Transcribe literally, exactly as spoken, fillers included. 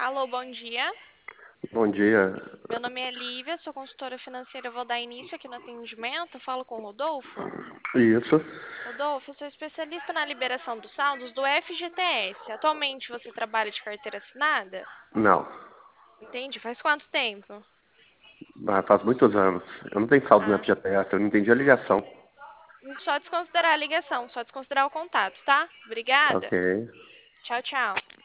Alô, bom dia. Bom dia. Meu nome é Lívia, sou consultora financeira. Eu vou dar início aqui no atendimento. Falo com o Rodolfo. Isso? Rodolfo, eu sou especialista na liberação dos saldos do F G T S. Atualmente você trabalha de carteira assinada? Não. Entende? Faz quanto tempo? Ah, faz muitos anos. Eu não tenho saldo no Ah, F G T S, eu não entendi a ligação. só desconsiderar a ligação, só desconsiderar o contato, tá? Ok. Obrigada. Tchau, tchau.